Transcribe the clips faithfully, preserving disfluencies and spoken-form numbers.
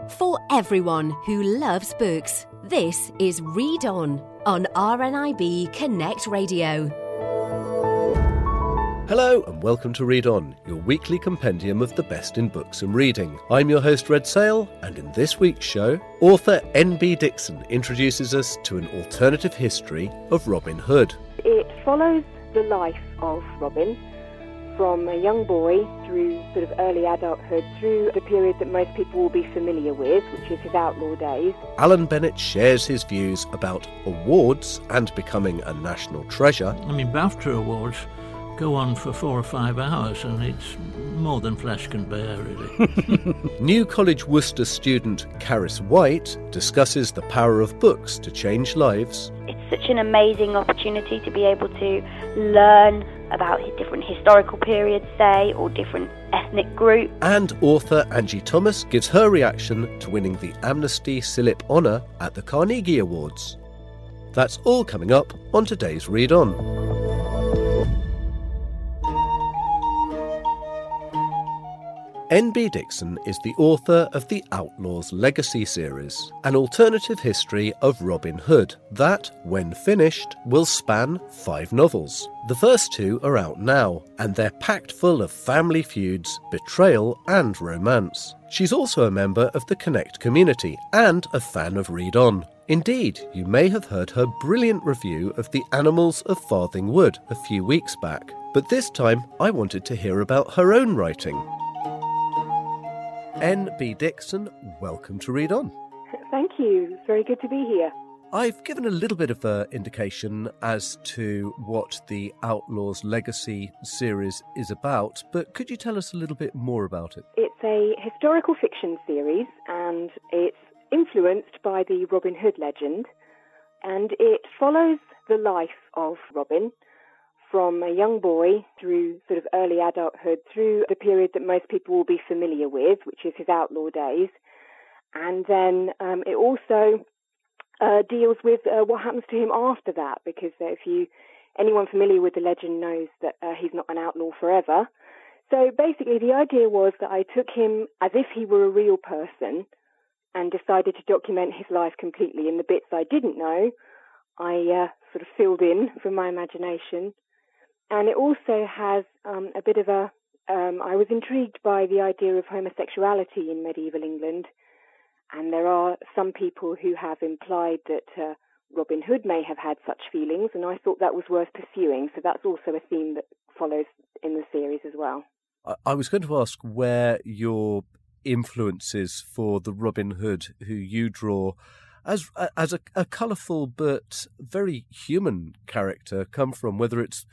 For everyone who loves books, this is Read On on R N I B Connect Radio. Hello and welcome to Read On, your weekly compendium of the best in books and reading. I'm your host Red Sale, and in this week's show, author N B Dixon introduces us to an alternative history of Robin Hood. It follows the life of Robin from a young boy through sort of early adulthood, through the period that most people will be familiar with, which is his outlaw days. Alan Bennett shares his views about awards and becoming a national treasure. I mean, BAFTA awards go on for four or five hours and it's more than flesh can bear, really. New College Worcester student Caris White discusses the power of books to change lives. It's such an amazing opportunity to be able to learn about different historical periods, say, or different ethnic groups. And author Angie Thomas gives her reaction to winning the Amnesty Silip Honour at the Carnegie Awards. That's all coming up on today's Read On. N B Dixon is the author of the Outlaws Legacy series, an alternative history of Robin Hood that, when finished, will span five novels. The first two are out now, and they're packed full of family feuds, betrayal and romance. She's also a member of the Connect community and a fan of Read On. Indeed, you may have heard her brilliant review of The Animals of Farthing Wood a few weeks back. But this time, I wanted to hear about her own writing. N B Dixon, welcome to Read On. Thank you. It's very good to be here. I've given a little bit of an indication as to what the Outlaws Legacy series is about, but could you tell us a little bit more about it? It's a historical fiction series, and it's influenced by the Robin Hood legend, and it follows the life of Robin from a young boy through sort of early adulthood, through the period that most people will be familiar with, which is his outlaw days. And then um, it also uh, deals with uh, what happens to him after that, because if you anyone familiar with the legend knows that uh, he's not an outlaw forever. So basically the idea was that I took him as if he were a real person and decided to document his life completely. And the bits I didn't know, I uh, sort of filled in from my imagination. And it also has um, a bit of a... Um, I was intrigued by the idea of homosexuality in medieval England, and there are some people who have implied that uh, Robin Hood may have had such feelings, and I thought that was worth pursuing. So that's also a theme that follows in the series as well. I, I was going to ask where your influences for the Robin Hood who you draw as as a, a colourful but very human character come from, whether it's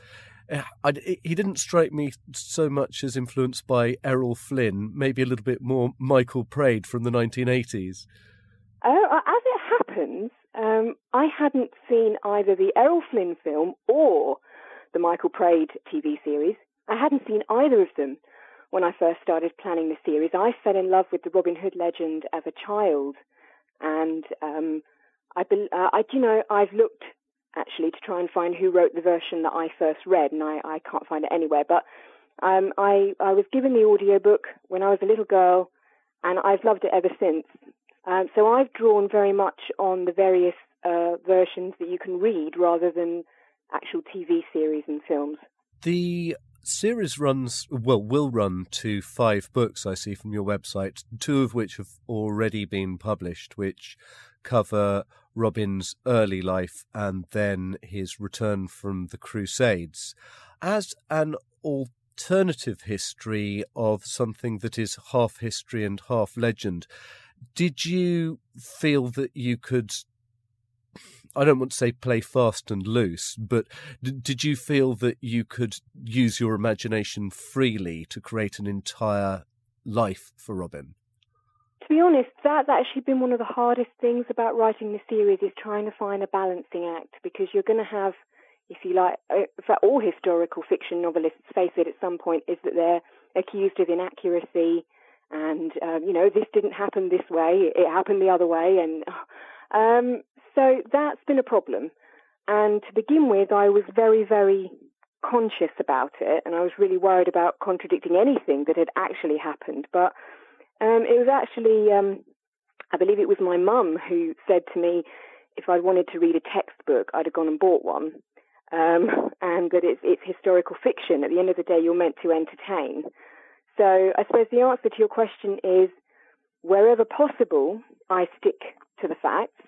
I, he didn't strike me so much as influenced by Errol Flynn, maybe a little bit more Michael Praed from the nineteen eighties. Oh, as it happens, um, I hadn't seen either the Errol Flynn film or the Michael Praed T V series. I hadn't seen either of them when I first started planning the series. I fell in love with the Robin Hood legend as a child, and um, I, uh, I, you know, I've looked actually to try and find who wrote the version that I first read, and I, I can't find it anywhere. But um, I, I was given the audiobook when I was a little girl, and I've loved it ever since. Um, so I've drawn very much on the various uh, versions that you can read rather than actual T V series and films. The series runs, well, will run to five books, I see from your website, two of which have already been published, which cover Robin's early life and then his return from the Crusades. As an alternative history of something that is half history and half legend, did you feel that you could, I don't want to say play fast and loose, but d- did you feel that you could use your imagination freely to create an entire life for Robin? To be honest, that's actually been one of the hardest things about writing the series, is trying to find a balancing act, because you're going to have, if you like, for all historical fiction novelists, face it, at some point, is that they're accused of inaccuracy and, um, you know, this didn't happen this way, it happened the other way. And um, so that's been a problem. And to begin with, I was very, very conscious about it, and I was really worried about contradicting anything that had actually happened. But Um, it was actually um, I believe it was my mum who said to me, if I wanted to read a textbook, I'd have gone and bought one, um, and that it's, it's historical fiction. At the end of the day, you're meant to entertain. So I suppose the answer to your question is, wherever possible, I stick to the facts.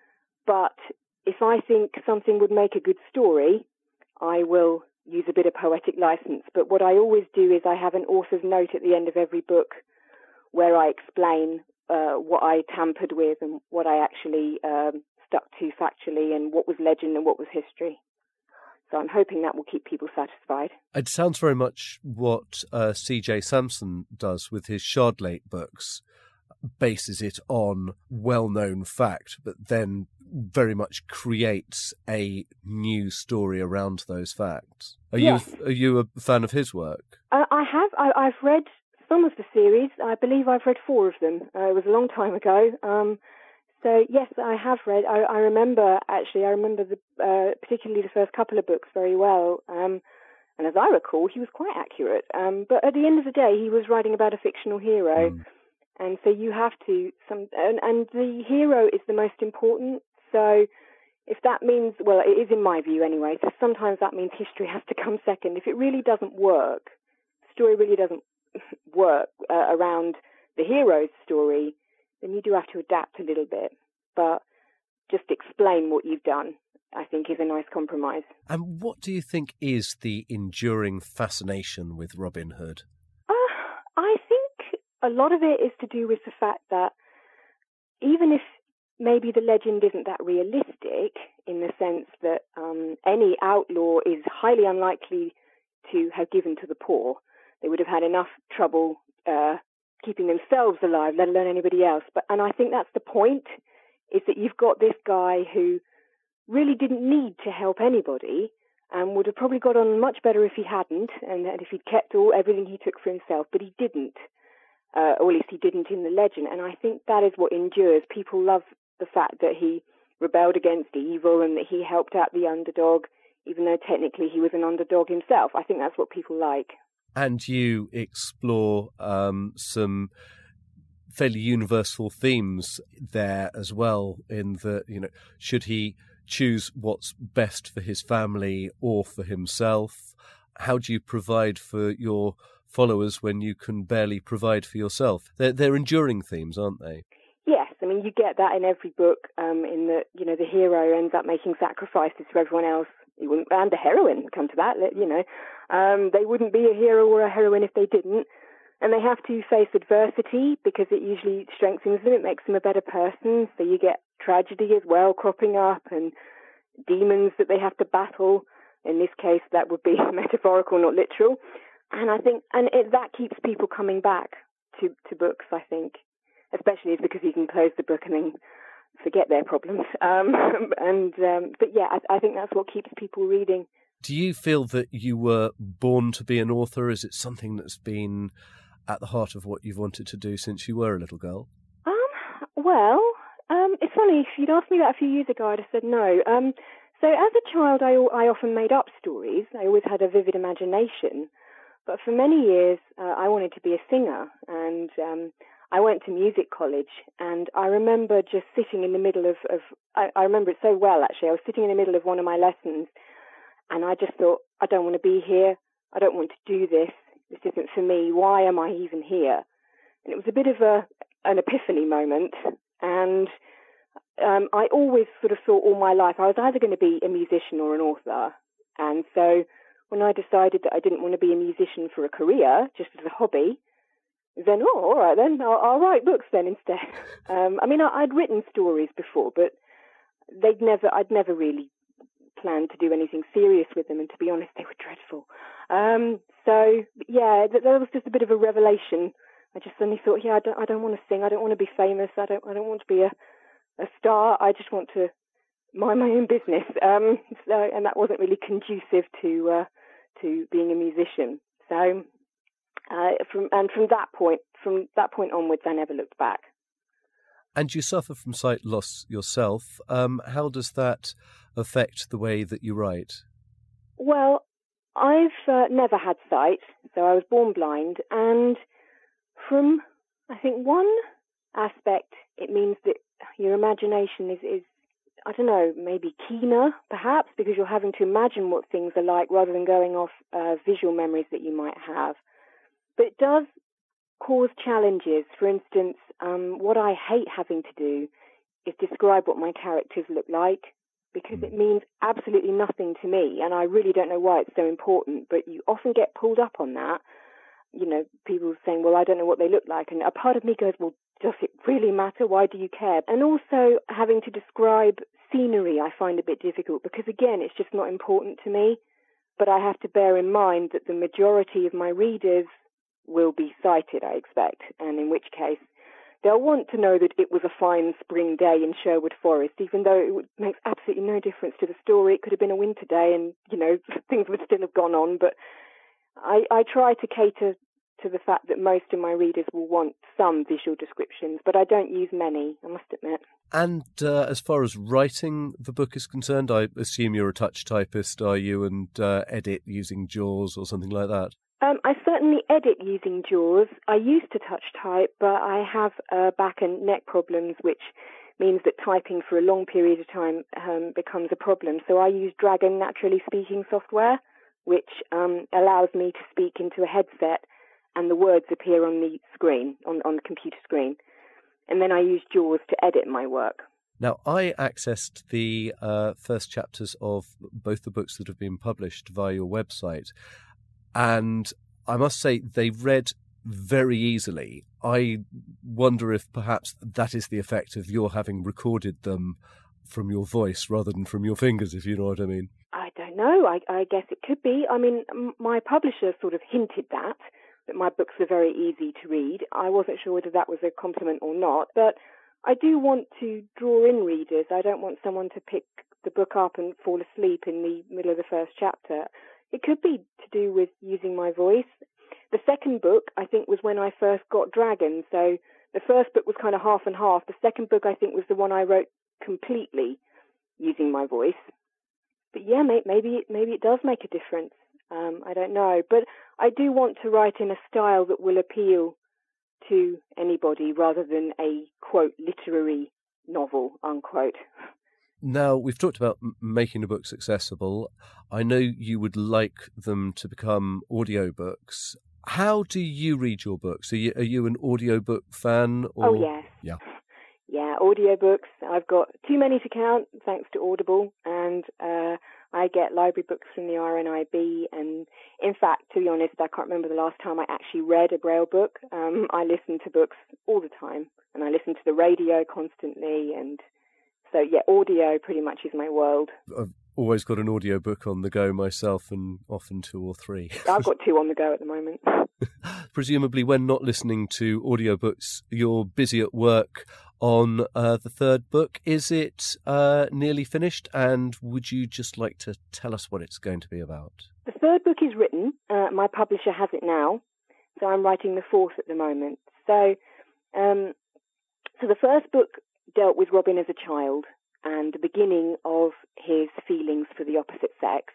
But if I think something would make a good story, I will use a bit of poetic license. But what I always do is I have an author's note at the end of every book where I explain uh, what I tampered with and what I actually um, stuck to factually and what was legend and what was history. So I'm hoping that will keep people satisfied. It sounds very much what uh, C J Sampson does with his Shardlake books, bases it on well-known fact, but then very much creates a new story around those facts. Are Yes. you are you a fan of his work? Uh, I have. I, I've read some of the series. I believe I've read four of them. Uh, it was a long time ago. Um, so yes, I have read. I, I remember actually. I remember the uh, particularly the first couple of books very well. Um, and as I recall, he was quite accurate. Um, but at the end of the day, he was writing about a fictional hero, mm. and so you have to some. And, and the hero is the most important. So if that means, well, it is in my view anyway. So sometimes that means history has to come second. If it really doesn't work, story really doesn't work uh, around the hero's story, then you do have to adapt a little bit. But just explain what you've done, I think, is a nice compromise. And what do you think is the enduring fascination with Robin Hood? Uh, I think a lot of it is to do with the fact that even if maybe the legend isn't that realistic, in the sense that um, any outlaw is highly unlikely to have given to the poor. They would have had enough trouble uh, keeping themselves alive, let alone anybody else. But and I think that's the point, is that you've got this guy who really didn't need to help anybody and would have probably got on much better if he hadn't, and if he'd kept all everything he took for himself, but he didn't, uh, or at least he didn't in the legend. And I think that is what endures. People love the fact that he rebelled against evil and that he helped out the underdog, even though technically he was an underdog himself. I think that's what people like. And you explore um, some fairly universal themes there as well, in the, you know, should he choose what's best for his family or for himself? How do you provide for your followers when you can barely provide for yourself? They're, they're enduring themes, aren't they? Yes, I mean, you get that in every book, um, in that, you know, the hero ends up making sacrifices for everyone else. You wouldn't, and the heroine, come to that, you know. Um, they wouldn't be a hero or a heroine if they didn't. And they have to face adversity because it usually strengthens them. It makes them a better person. So you get tragedy as well cropping up and demons that they have to battle. In this case, that would be metaphorical, not literal. And I think, and it, that keeps people coming back to, to books, I think. Especially because you can close the book and then forget their problems. Um, and um, but yeah, I, I think that's what keeps people reading. Do you feel that you were born to be an author? Is it something that's been at the heart of what you've wanted to do since you were a little girl? Um, well, um, it's funny. If you'd asked me that a few years ago, I'd have said no. Um, so as a child, I, I often made up stories. I always had a vivid imagination. But for many years, uh, I wanted to be a singer, and um, I went to music college, and I remember just sitting in the middle of, of I, I remember it so well, actually. I was sitting in the middle of one of my lessons, and I just thought, I don't want to be here. I don't want to do this. This isn't for me. Why am I even here? And it was a bit of a an epiphany moment, and um, I always sort of thought all my life I was either going to be a musician or an author. And so when I decided that I didn't want to be a musician for a career, just as a hobby, then, oh, all right, then, I'll, I'll write books then instead. Um, I mean, I, I'd written stories before, but they'd never, I'd never really planned to do anything serious with them, and to be honest, they were dreadful. Um, so, yeah, that, that was just a bit of a revelation. I just suddenly thought, yeah, I don't, I don't want to sing, I don't want to be famous, I don't, I don't want to be a, a star, I just want to mind my own business. Um, so, and that wasn't really conducive to, uh, to being a musician. So, Uh, from and from that point, from that point onwards, I never looked back. And you suffer from sight loss yourself. Um, how does that affect the way that you write? Well, I've uh, never had sight, so I was born blind, and from I think one aspect, it means that your imagination is, is, I don't know, maybe keener, perhaps, because you're having to imagine what things are like rather than going off uh, visual memories that you might have. But it does cause challenges. For instance, um, what I hate having to do is describe what my characters look like, because it means absolutely nothing to me, and I really don't know why it's so important, but you often get pulled up on that. You know, people saying, well, I don't know what they look like, and a part of me goes, well, does it really matter? Why do you care? And also having to describe scenery I find a bit difficult, because again, it's just not important to me, but I have to bear in mind that the majority of my readers will be sighted, I expect, and in which case they'll want to know that it was a fine spring day in Sherwood Forest, even though it makes absolutely no difference to the story. It could have been a winter day and, you know, things would still have gone on. But I, I try to cater to the fact that most of my readers will want some visual descriptions, but I don't use many, I must admit. And uh, as far as writing the book is concerned, I assume you're a touch typist, are you, and uh, edit using JAWS or something like that? Um, I certainly edit using JAWS. I used to touch type, but I have uh, back and neck problems, which means that typing for a long period of time um, becomes a problem. So I use Dragon Naturally Speaking software, which um, allows me to speak into a headset and the words appear on the screen, on, on the computer screen. And then I use JAWS to edit my work. Now, I accessed the uh, first chapters of both the books that have been published via your website, and I must say they read very easily. I wonder if perhaps that is the effect of your having recorded them from your voice rather than from your fingers, if you know what I mean. I don't know. I, I guess it could be. I mean, m- my publisher sort of hinted that, that my books are very easy to read. I wasn't sure whether that was a compliment or not, but I do want to draw in readers. I don't want someone to pick the book up and fall asleep in the middle of the first chapter. It could be to do with using my voice. The second book, I think, was when I first got Dragon. So the first book was kind of half and half. The second book, I think, was the one I wrote completely using my voice. But yeah, maybe maybe it does make a difference. Um, I don't know. But I do want to write in a style that will appeal to anybody rather than a, quote, literary novel, unquote. Now, we've talked about m- making the books accessible. I know you would like them to become audiobooks. How do you read your books? Are you, are you an audiobook fan? Or... Oh, yes. Yeah. Yeah, audiobooks. I've got too many to count, thanks to Audible, and uh, I get library books from the R N I B. And in fact, to be honest, I can't remember the last time I actually read a Braille book. Um, I listen to books all the time, and I listen to the radio constantly, and so, yeah, audio pretty much is my world. I've always got an audiobook on the go myself, and often two or three. I've got two on the go at the moment. Presumably, when not listening to audiobooks, you're busy at work on uh, the third book. Is it uh, nearly finished? And would you just like to tell us what it's going to be about? The third book is written. Uh, my publisher has it now. So I'm writing the fourth at the moment. So, um, so the first book dealt with Robin as a child and the beginning of his feelings for the opposite sex.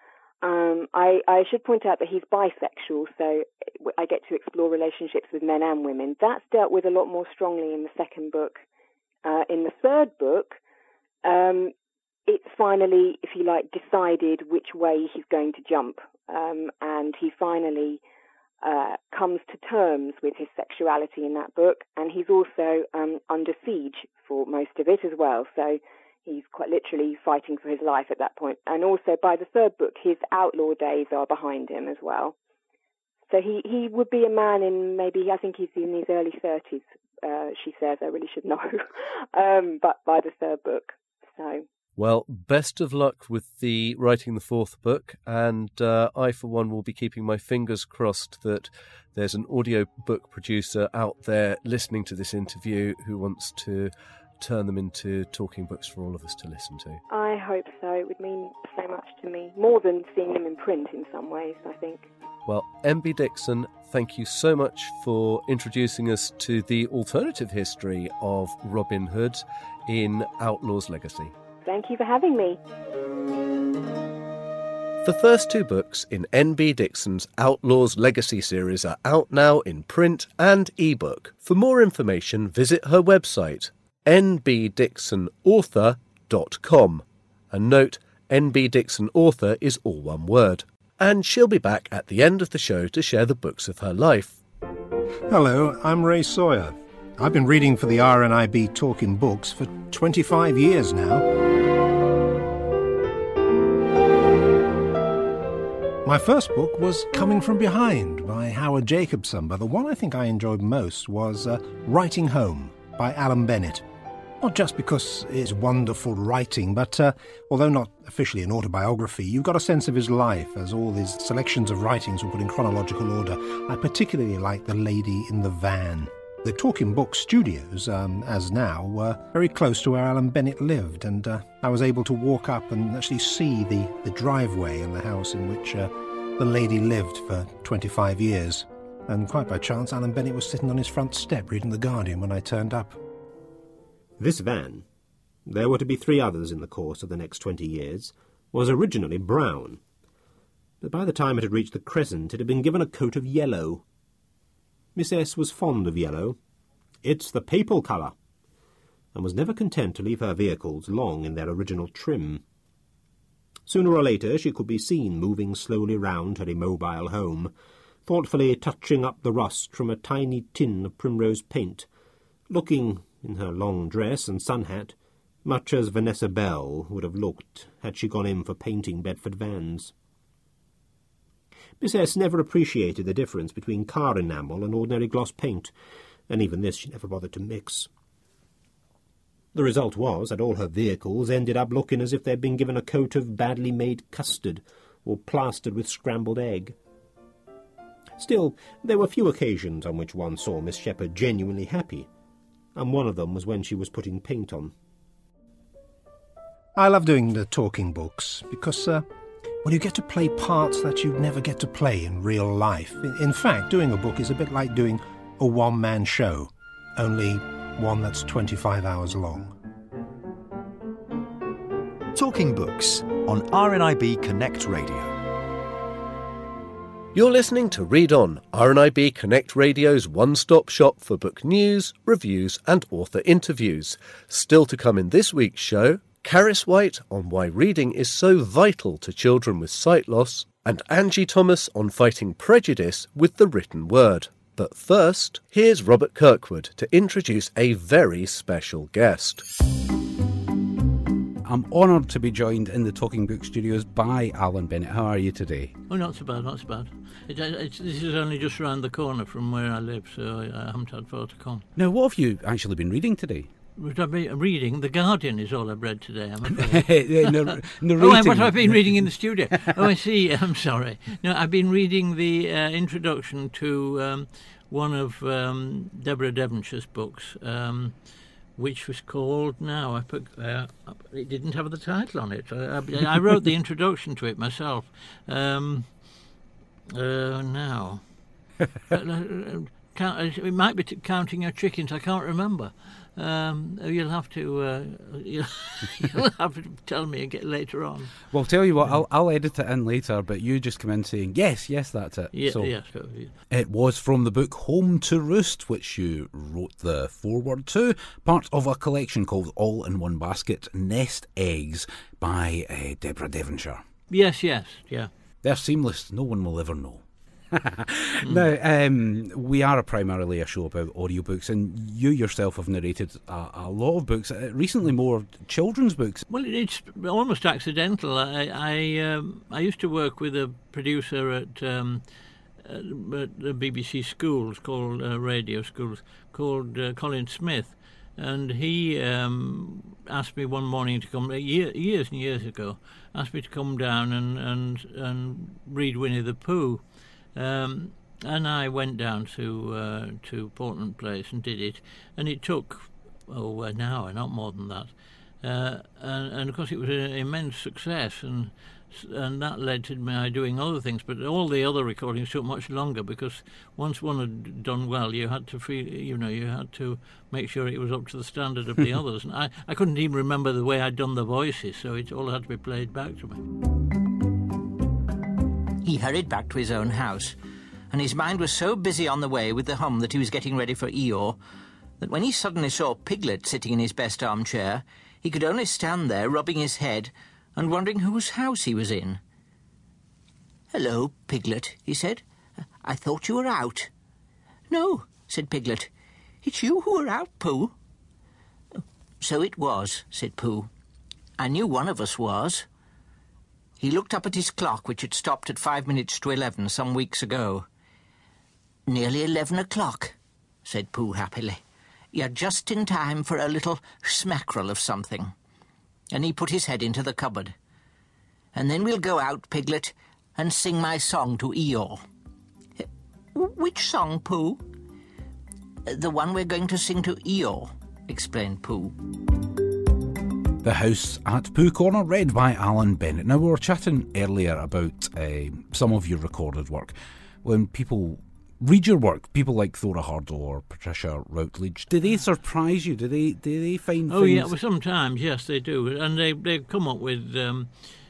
Um, I, I should point out that he's bisexual, so I get to explore relationships with men and women. That's dealt with a lot more strongly in the second book. Uh, in the third book, um, it's finally, if you like, decided which way he's going to jump, um, and he finally Uh, comes to terms with his sexuality in that book, and he's also um, under siege for most of it as well, so he's quite literally fighting for his life at that point. And also by the third book, his outlaw days are behind him as well. So he, he would be a man in maybe, I think he's in his early thirties, uh, she says, I really should know, um, but by the third book, so... Well, best of luck with the writing the fourth book, and uh, I, for one, will be keeping my fingers crossed that there's an audiobook producer out there listening to this interview who wants to turn them into talking books for all of us to listen to. I hope so. It would mean so much to me, more than seeing them in print in some ways, I think. Well, M B Dixon, thank you so much for introducing us to the alternative history of Robin Hood in Outlaw's Legacy. Thank you for having me. The first two books in N B Dixon's Outlaws Legacy series are out now in print and ebook. For more information, visit her website, n b dixon author dot com. And note, N B Dixon Author is all one word. And she'll be back at the end of the show to share the books of her life. Hello, I'm Ray Sawyer. I've been reading for the R N I B Talking Books for twenty-five years now. My first book was Coming From Behind by Howard Jacobson, but the one I think I enjoyed most was uh, Writing Home by Alan Bennett. Not just because it's wonderful writing, but uh, although not officially an autobiography, you've got a sense of his life as all his selections of writings were put in chronological order. I particularly like The Lady in the Van. The Talking Book studios, um, as now, were very close to where Alan Bennett lived, and uh, I was able to walk up and actually see the, the driveway and the house in which uh, the lady lived for twenty-five years. And quite by chance, Alan Bennett was sitting on his front step reading The Guardian when I turned up. This van, there were to be three others in the course of the next twenty years, was originally brown. But by the time it had reached the Crescent, it had been given a coat of yellow. Miss S was fond of yellow. It's the papal colour, and was never content to leave her vehicles long in their original trim. Sooner or later she could be seen moving slowly round her immobile home, thoughtfully touching up the rust from a tiny tin of primrose paint, looking, in her long dress and sun hat, much as Vanessa Bell would have looked had she gone in for painting Bedford vans. Miss S never appreciated the difference between car enamel and ordinary gloss paint, and even this she never bothered to mix. The result was that all her vehicles ended up looking as if they'd been given a coat of badly made custard or plastered with scrambled egg. Still, there were few occasions on which one saw Miss Shepherd genuinely happy, and one of them was when she was putting paint on. I love doing the talking books because, uh, well, you get to play parts that you'd never get to play in real life. In, in fact, doing a book is a bit like doing a one-man show, only one that's twenty-five hours long. Talking Books on R N I B Connect Radio. You're listening to Read On, R N I B Connect Radio's one-stop shop for book news, reviews and author interviews. Still to come in this week's show, Caris White on why reading is so vital to children with sight loss, and Angie Thomas on fighting prejudice with the written word. But first, here's Robert Kirkwood to introduce a very special guest. I'm honoured to be joined in the Talking Book Studios by Alan Bennett. How are you today? Oh, not so bad, not so bad. It, it's, this is only just round the corner from where I live, so I, I haven't had far to come. Now, what have you actually been reading today? I've been reading The Guardian is all I've read today, I'm afraid. Nar- oh, what have I been reading in the studio? Oh, I see, I'm sorry. No, I've been reading the uh, introduction to um, one of um, Deborah Devonshire's books, um, which was called, now, I put, uh, it didn't have the title on it. I, I, I wrote the introduction to it myself. Um, uh, now, Count, it might be t- Counting Your Chickens, I can't remember. Um, you'll have to uh, you'll, you'll have to tell me again later on. Well, tell you what, I'll, I'll edit it in later, but you just come in saying, yes, yes, that's it. Yeah, so, yes, so, yeah. It was from the book Home to Roost, which you wrote the foreword to, part of a collection called All in One Basket, Nest Eggs, by uh, Deborah Devonshire. Yes, yes, yeah. They're seamless, no one will ever know. Now, um, we are primarily a show about audiobooks, and you yourself have narrated a, a lot of books, uh, recently more children's books. Well, it's almost accidental. I I, um, I used to work with a producer at, um, at the B B C schools, called uh, radio schools, called uh, Colin Smith, and he um, asked me one morning to come, year, years and years ago, asked me to come down and, and, and read Winnie the Pooh. Um, and I went down to uh, to Portland Place and did it, and it took oh an hour, not more than that, uh, and, and of course it was an immense success, and and that led to my doing other things. But all the other recordings took much longer because once one had done well, you had to feel, you know, you had to make sure it was up to the standard of the others. And I, I couldn't even remember the way I'd done the voices, so it all had to be played back to me. He hurried back to his own house, and his mind was so busy on the way with the hum that he was getting ready for Eeyore, that when he suddenly saw Piglet sitting in his best armchair, he could only stand there rubbing his head and wondering whose house he was in. "Hello, Piglet," he said. "I thought you were out." "No," said Piglet. "It's you who are out, Pooh." "So it was," said Pooh. "I knew one of us was." He looked up at his clock, which had stopped at five minutes to eleven some weeks ago. "Nearly eleven o'clock," said Pooh happily. "You're just in time for a little smackerel of something." And he put his head into the cupboard. "And then we'll go out, Piglet, and sing my song to Eeyore." "Which song, Pooh?" "The one we're going to sing to Eeyore," explained Pooh. The House at Pooh Corner, read by Alan Bennett. Now, we were chatting earlier about uh, some of your recorded work. When people read your work, people like Thora Hurdle or Patricia Routledge, do they surprise you? Do they do they find oh, things... yeah, well, sometimes, yes, they do. And they, they come up with um,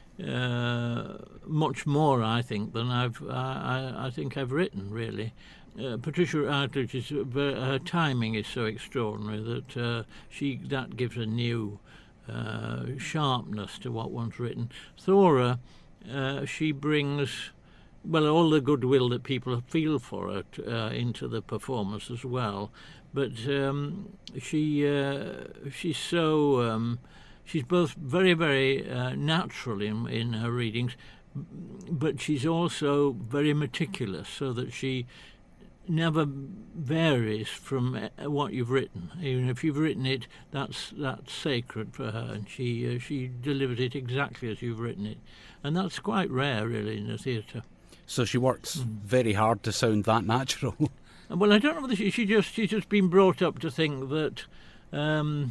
uh, much more, I think, than I've I, I think I've written, really. Uh, Patricia Routledge, is, her timing is so extraordinary that uh, she that gives a new uh, sharpness to what one's written. Thora, uh, she brings, well, all the goodwill that people feel for her uh, into the performance as well. But um, she uh, she's so um, she's both very very uh, natural in in her readings, but she's also very meticulous, so that she never varies from what you've written. Even if you've written it, that's that's sacred for her, and she uh, she delivers it exactly as you've written it, and that's quite rare, really, in the theatre. So she works mm. very hard to sound that natural. Well, I don't know whether she, she just she's just been brought up to think that um,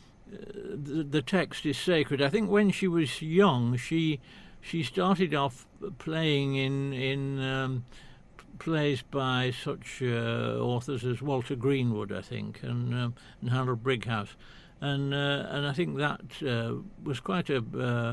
the, the text is sacred. I think when she was young, she she started off playing in in. Um, plays by such uh, authors as Walter Greenwood, I think, and, um, and Harold Brighouse, and uh, and I think that uh, was quite a,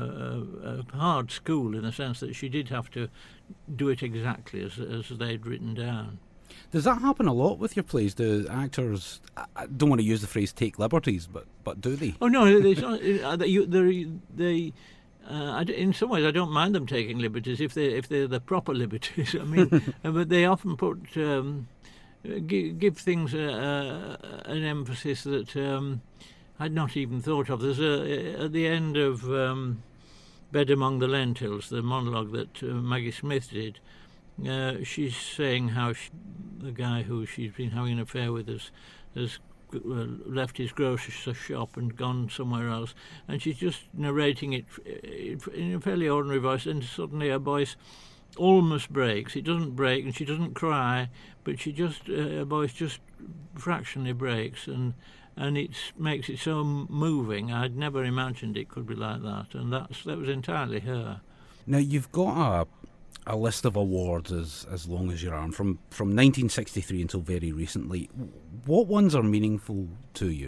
uh, a hard school in the sense that she did have to do it exactly as as they'd written down. Does that happen a lot with your plays? Do actors, I don't want to use the phrase "take liberties," but but do they? Oh no, it's not, they they. they Uh, I, in some ways, I don't mind them taking liberties if they if they're the proper liberties. I mean, but they often put um, give, give things a, a, an emphasis that um, I'd not even thought of. There's a at the end of um, Bed Among the Lentils, the monologue that uh, Maggie Smith did. Uh, she's saying how she, the guy who she's been having an affair with has has. left his grocery shop and gone somewhere else, and she's just narrating it in a fairly ordinary voice, and suddenly her voice almost breaks. It doesn't break, and she doesn't cry, but she just uh, her voice just fractionally breaks, and and it makes it so moving. I'd never imagined it could be like that, and that's that was entirely her. Now, you've got a a list of awards as, as long as your arm, from, from nineteen sixty-three until very recently. What ones are meaningful to you?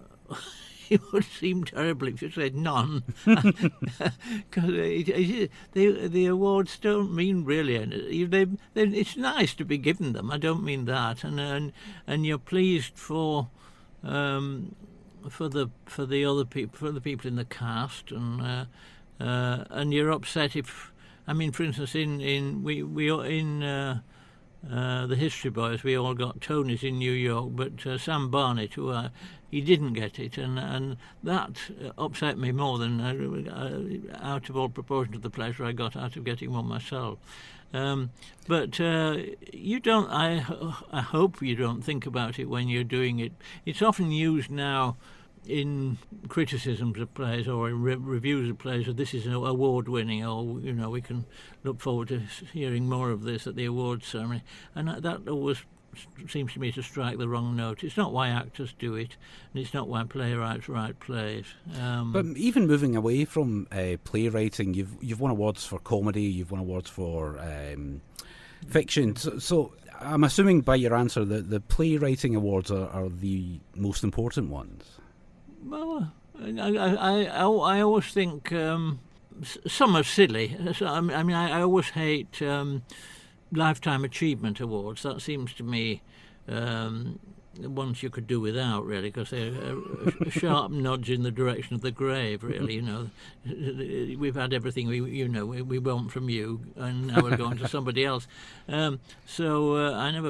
It would seem terrible if you said none, because the the awards don't mean really anything. They, they, it's nice to be given them. I don't mean that, and and, and you're pleased for um, for the for the other people, for the people in the cast, and uh, uh, and you're upset if. I mean, for instance, in in we we in uh, uh, the History Boys, we all got Tonys in New York, but uh, Sam Barnett, who uh, he didn't get it, and and that upset me more than uh, uh, out of all proportion to the pleasure I got out of getting one myself. Um, but uh, you don't. I I hope you don't think about it when you're doing it. It's often used now in criticisms of plays or in re- reviews of plays, that this is award-winning, or, you know, we can look forward to hearing more of this at the awards ceremony. And that, that always seems to me to strike the wrong note. It's not why actors do it, and it's not why playwrights write plays. Um, but even moving away from uh, playwriting, you've you've won awards for comedy, you've won awards for um, fiction. So, so I'm assuming by your answer that the playwriting awards are, are the most important ones. Well, I, I, I, I always think um, some are silly. So, I mean, I, I always hate um, lifetime achievement awards. That seems to me um, ones you could do without, really, because they're a, a sharp nudge in the direction of the grave, really. You know, we've had everything we, you know, we, we want from you, and now we're going to somebody else. Um, so uh, I never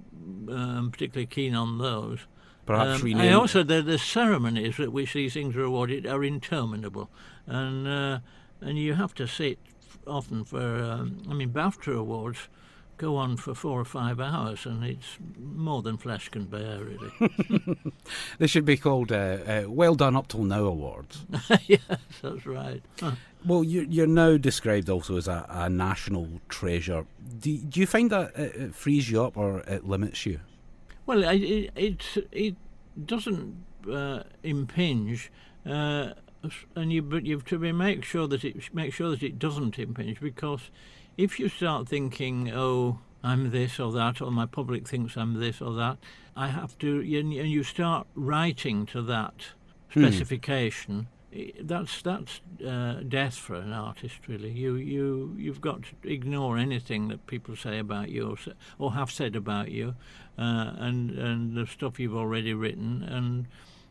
um, particularly keen on those. Perhaps um, I also the the ceremonies at which these things are awarded are interminable, and uh, and you have to sit often for. Um, I mean, BAFTA awards go on for four or five hours, and it's more than flesh can bear, really. They should be called uh, uh, Well Done Up Till Now Awards. Yes, that's right. Huh. Well, you're, you're now described also as a, a national treasure. Do, do you find that it, it frees you up or it limits you? Well, it, it, it, it doesn't uh, impinge, uh, and you, but you've to be make sure that it make sure that it doesn't impinge, because if you start thinking, oh, I'm this or that, or my public thinks I'm this or that, I have to, and you start writing to that specification, hmm. that's that's uh, death for an artist, really. You, you, you've got to ignore anything that people say about you or, or have said about you, uh, and, and the stuff you've already written, and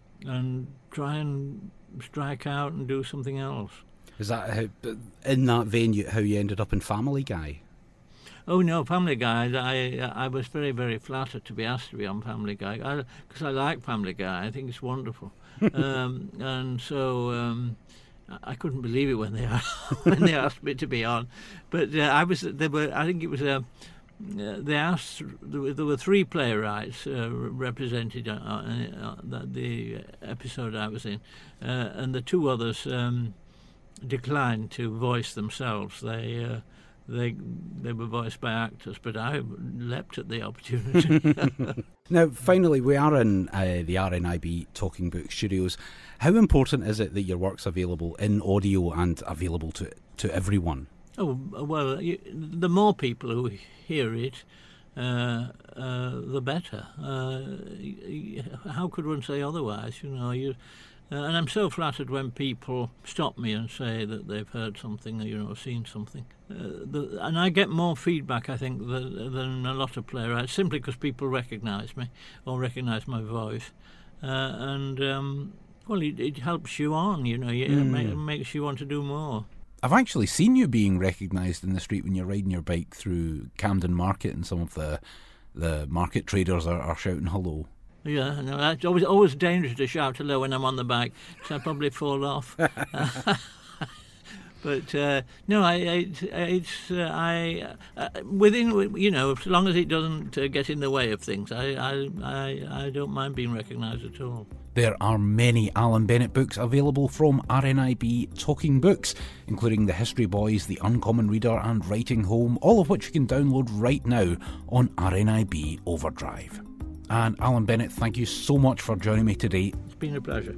and try and strike out and do something else. Is that how, in that vein, you, how you ended up in Family Guy? Oh no, Family Guy. I I was very very flattered to be asked to be on Family Guy because I, I like Family Guy. I think it's wonderful, um, and so um, I couldn't believe it when they when they asked me to be on. But uh, I was there were I think it was a. Uh, they asked. There were, there were three playwrights uh, represented on, on, on the episode I was in, uh, and the two others. Um, declined to voice themselves. They uh, they they were voiced by actors, but I leapt at the opportunity. Now, finally, we are in uh, the R N I B Talking Book Studios. How important is it that your work's available in audio and available to to everyone? Oh, well, you, the more people who hear it, uh, uh, the better. Uh, how could one say otherwise? You know, you. Uh, and I'm so flattered when people stop me and say that they've heard something, you know, seen something. Uh, the, and I get more feedback, I think, than, than a lot of playwrights, simply because people recognise me or recognise my voice. Uh, and, um, well, it, it helps you on, you know, it, mm. it makes you want to do more. I've actually seen you being recognised in the street when you're riding your bike through Camden Market, and some of the, the market traders are, are shouting hello. Yeah, no, it's always always dangerous to shout hello when I'm on the bike, so I probably fall off. But uh, no, I, it, it's uh, I uh, within you know, as long as it doesn't uh, get in the way of things, I I, I I don't mind being recognised at all. There are many Alan Bennett books available from R N I B Talking Books, including The History Boys, The Uncommon Reader and Writing Home, all of which you can download right now on R N I B Overdrive. And Alan Bennett, thank you so much for joining me today. It's been a pleasure.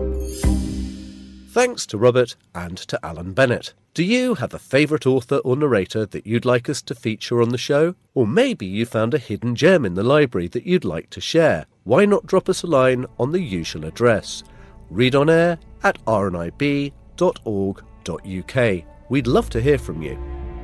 Thanks to Robert and to Alan Bennett. Do you have a favourite author or narrator that you'd like us to feature on the show? Or maybe you found a hidden gem in the library that you'd like to share? Why not drop us a line on the usual address, readonair at r n i b dot org dot u k. We'd love to hear from you.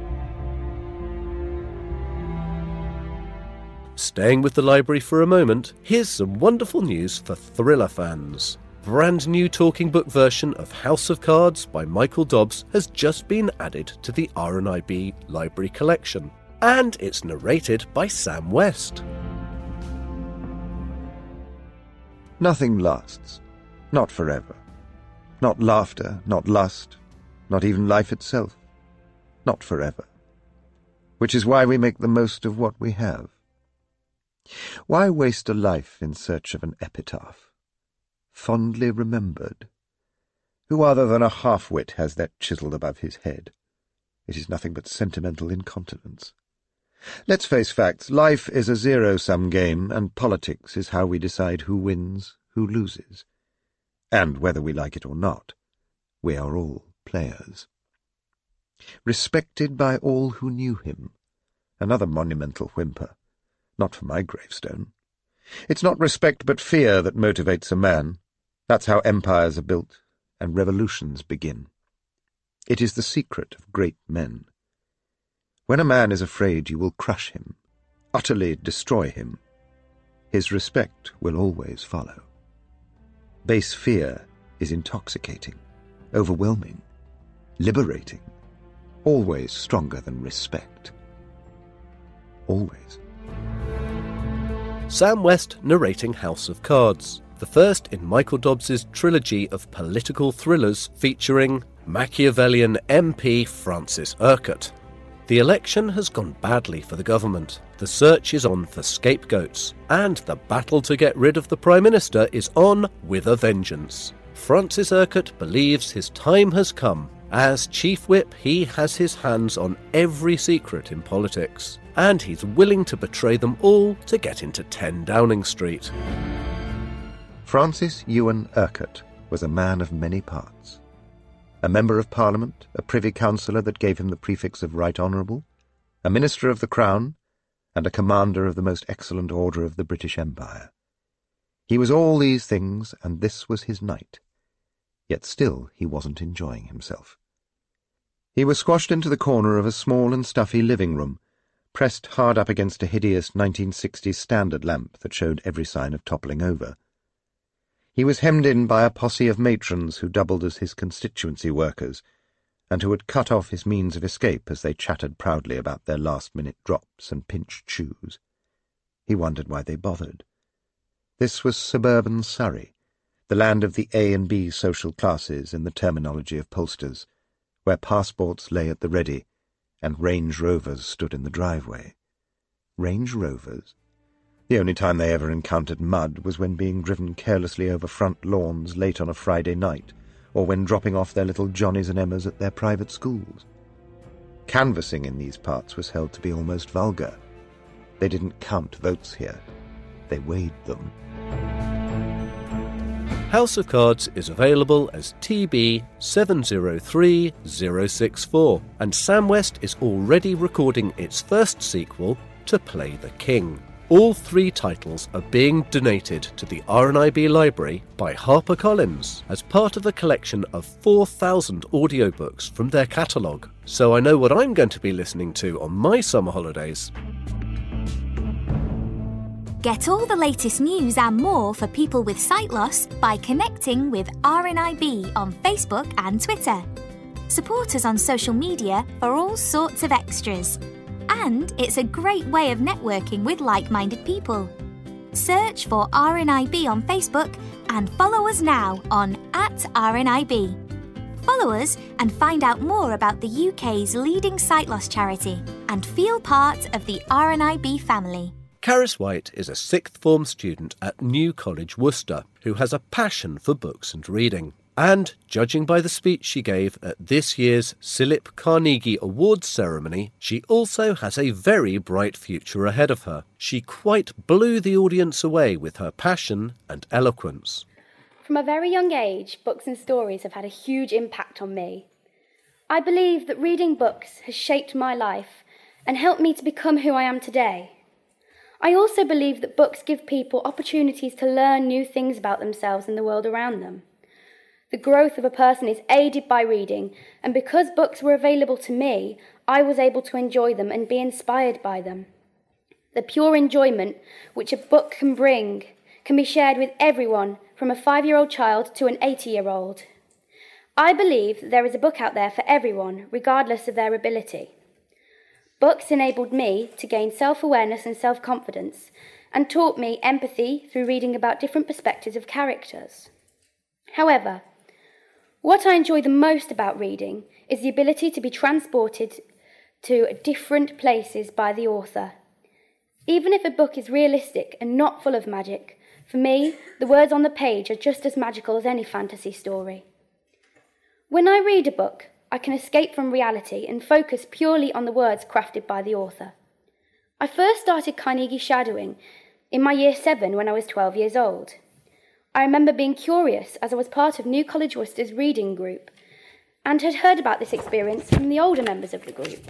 Staying with the library for a moment, here's some wonderful news for thriller fans. Brand new talking book version of House of Cards by Michael Dobbs has just been added to the R N I B library collection, and it's narrated by Sam West. Nothing lasts. Not forever. Not laughter, not lust, not even life itself. Not forever. Which is why we make the most of what we have. Why waste a life in search of an epitaph? Fondly remembered. Who other than a half-wit has that chiselled above his head? It is nothing but sentimental incontinence. Let's face facts. Life is a zero-sum game, and politics is how we decide who wins, who loses. And whether we like it or not, we are all players. Respected by all who knew him. Another monumental whimper. Not for my gravestone. It's not respect but fear that motivates a man. That's how empires are built and revolutions begin. It is the secret of great men. When a man is afraid you will crush him, utterly destroy him, his respect will always follow. Base fear is intoxicating, overwhelming, liberating, always stronger than respect. Always. Sam West narrating House of Cards, the first in Michael Dobbs's trilogy of political thrillers featuring Machiavellian M P Francis Urquhart. The election has gone badly for the government. The search is on for scapegoats, and the battle to get rid of the Prime Minister is on with a vengeance. Francis Urquhart believes his time has come. As Chief Whip, he has his hands on every secret in politics, and he's willing to betray them all to get into ten Downing Street. Francis Ewan Urquhart was a man of many parts. A member of Parliament, a Privy Councillor that gave him the prefix of Right Honourable, a Minister of the Crown, and a Commander of the most excellent order of the British Empire. He was all these things, and this was his night. Yet still he wasn't enjoying himself. He was squashed into the corner of a small and stuffy living room, pressed hard up against a hideous nineteen sixties standard lamp that showed every sign of toppling over. He was hemmed in by a posse of matrons who doubled as his constituency workers, and who had cut off his means of escape as they chattered proudly about their last-minute drops and pinched shoes. He wondered why they bothered. This was suburban Surrey, the land of the A and B social classes in the terminology of pollsters, where passports lay at the ready and Range Rovers stood in the driveway. Range Rovers? The only time they ever encountered mud was when being driven carelessly over front lawns late on a Friday night, or when dropping off their little Johnnies and Emmas at their private schools. Canvassing in these parts was held to be almost vulgar. They didn't count votes here. They weighed them. House of Cards is available as T B seven zero three zero six four, and Sam West is already recording its first sequel, To Play the King. All three titles are being donated to the R N I B Library by HarperCollins as part of a collection of four thousand audiobooks from their catalogue, so I know what I'm going to be listening to on my summer holidays. Get all the latest news and more for people with sight loss by connecting with R N I B on Facebook and Twitter. Support us on social media for all sorts of extras. And it's a great way of networking with like-minded people. Search for R N I B on Facebook and follow us now on at R N I B. Follow us and find out more about the U K's leading sight loss charity and feel part of the R N I B family. Caris White is a sixth form student at New College, Worcester, who has a passion for books and reading. And, judging by the speech she gave at this year's Silip Carnegie Awards ceremony, she also has a very bright future ahead of her. She quite blew the audience away with her passion and eloquence. From a very young age, books and stories have had a huge impact on me. I believe that reading books has shaped my life and helped me to become who I am today. I also believe that books give people opportunities to learn new things about themselves and the world around them. The growth of a person is aided by reading, and because books were available to me, I was able to enjoy them and be inspired by them. The pure enjoyment which a book can bring can be shared with everyone, from a five-year-old child to an eighty-year-old. I believe that there is a book out there for everyone, regardless of their ability. Books enabled me to gain self-awareness and self-confidence, and taught me empathy through reading about different perspectives of characters. However, what I enjoy the most about reading is the ability to be transported to different places by the author. Even if a book is realistic and not full of magic, for me, the words on the page are just as magical as any fantasy story. When I read a book, I can escape from reality and focus purely on the words crafted by the author. I first started Carnegie shadowing in my year seven when I was twelve years old. I remember being curious as I was part of New College Worcester's reading group and had heard about this experience from the older members of the group.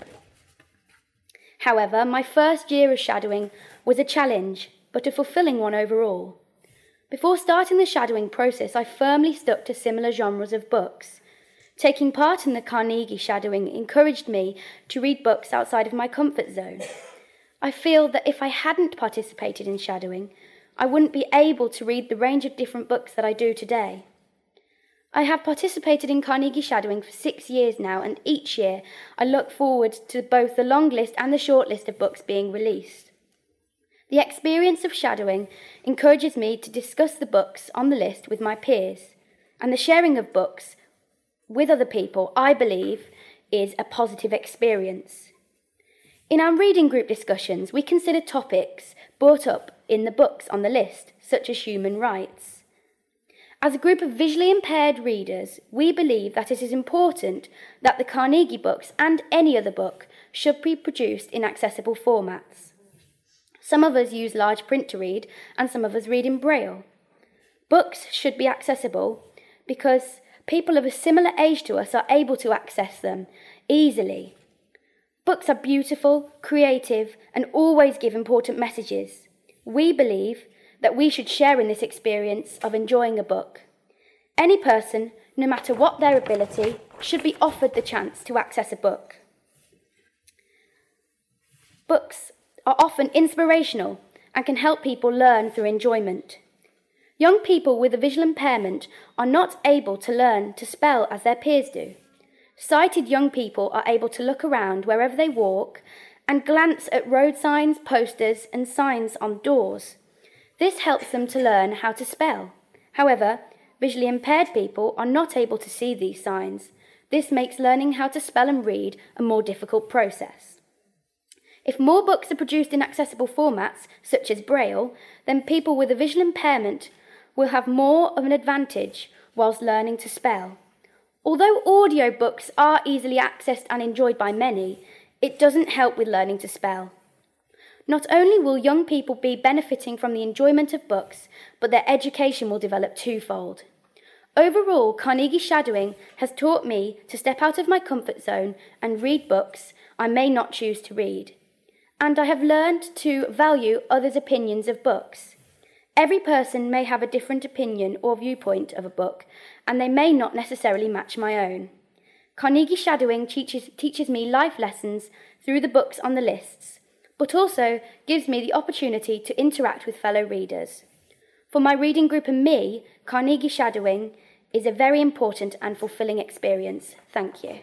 However, my first year of shadowing was a challenge, but a fulfilling one overall. Before starting the shadowing process, I firmly stuck to similar genres of books, Taking part in the Carnegie Shadowing encouraged me to read books outside of my comfort zone. I feel that if I hadn't participated in shadowing, I wouldn't be able to read the range of different books that I do today. I have participated in Carnegie Shadowing for six years now, and each year I look forward to both the long list and the short list of books being released. The experience of shadowing encourages me to discuss the books on the list with my peers, and the sharing of books with other people, I believe, is a positive experience. In our reading group discussions, we consider topics brought up in the books on the list, such as human rights. As a group of visually impaired readers, we believe that it is important that the Carnegie books and any other book should be produced in accessible formats. Some of us use large print to read, and some of us read in Braille. Books should be accessible because people of a similar age to us are able to access them easily. Books are beautiful, creative, and always give important messages. We believe that we should share in this experience of enjoying a book. Any person, no matter what their ability, should be offered the chance to access a book. Books are often inspirational and can help people learn through enjoyment. Young people with a visual impairment are not able to learn to spell as their peers do. Sighted young people are able to look around wherever they walk and glance at road signs, posters, and signs on doors. This helps them to learn how to spell. However, visually impaired people are not able to see these signs. This makes learning how to spell and read a more difficult process. If more books are produced in accessible formats, such as Braille, then people with a visual impairment will have more of an advantage whilst learning to spell. Although audiobooks are easily accessed and enjoyed by many, it doesn't help with learning to spell. Not only will young people be benefiting from the enjoyment of books, but their education will develop twofold. Overall, Carnegie Shadowing has taught me to step out of my comfort zone and read books I may not choose to read. And I have learned to value others' opinions of books. Every person may have a different opinion or viewpoint of a book, and they may not necessarily match my own. Carnegie Shadowing teaches, teaches me life lessons through the books on the lists, but also gives me the opportunity to interact with fellow readers. For my reading group and me, Carnegie Shadowing is a very important and fulfilling experience. Thank you.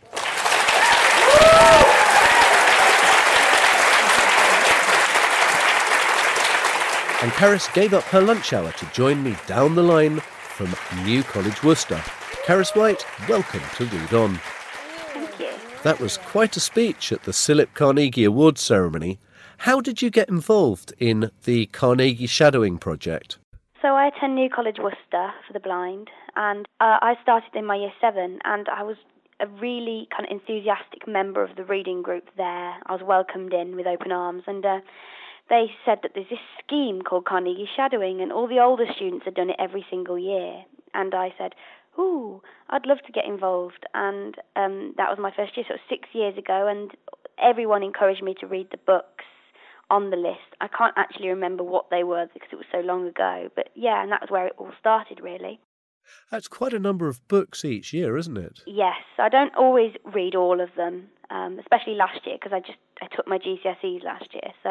And Caris gave up her lunch hour to join me down the line from New College, Worcester. Caris White, welcome to Read On. Thank you. That was quite a speech at the Silip Carnegie Awards ceremony. How did you get involved in the Carnegie Shadowing project? So I attend New College, Worcester for the blind, and uh, I started in my year seven, and I was a really kind of enthusiastic member of the reading group there. I was welcomed in with open arms, and uh, they said that there's this scheme called Carnegie Shadowing, and all the older students had done it every single year. And I said, ooh, I'd love to get involved. And um, that was my first year, so it was six years ago, and everyone encouraged me to read the books on the list. I can't actually remember what they were because it was so long ago. But yeah, and that was where it all started, really. That's quite a number of books each year, isn't it? Yes, I don't always read all of them, um, especially last year, because I just I took my G C S Es last year, so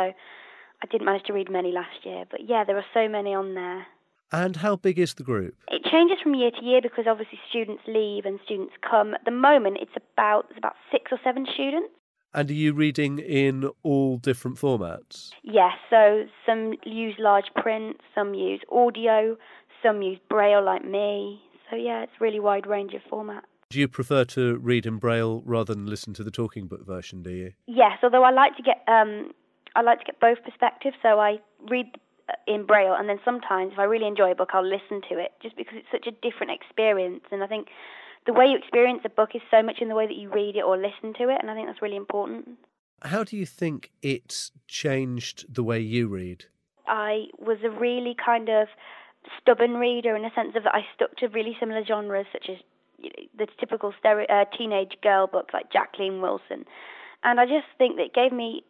I didn't manage to read many last year. But yeah, there are so many on there. And how big is the group? It changes from year to year because obviously students leave and students come. At the moment, it's about it's about six or seven students. And are you reading in all different formats? Yes, so some use large print, some use audio, some use Braille like me. So yeah, it's a really wide range of formats. Do you prefer to read in Braille rather than listen to the talking book version, do you? Yes, although I like to get um, I like to get both perspectives, so I read in Braille, and then sometimes if I really enjoy a book, I'll listen to it, just because it's such a different experience. And I think the way you experience a book is so much in the way that you read it or listen to it, and I think that's really important. How do you think it's changed the way you read? I was a really kind of stubborn reader in the sense of that I stuck to really similar genres, such as you know, the typical stereo, uh, teenage girl books like Jacqueline Wilson. And I just think that it gave me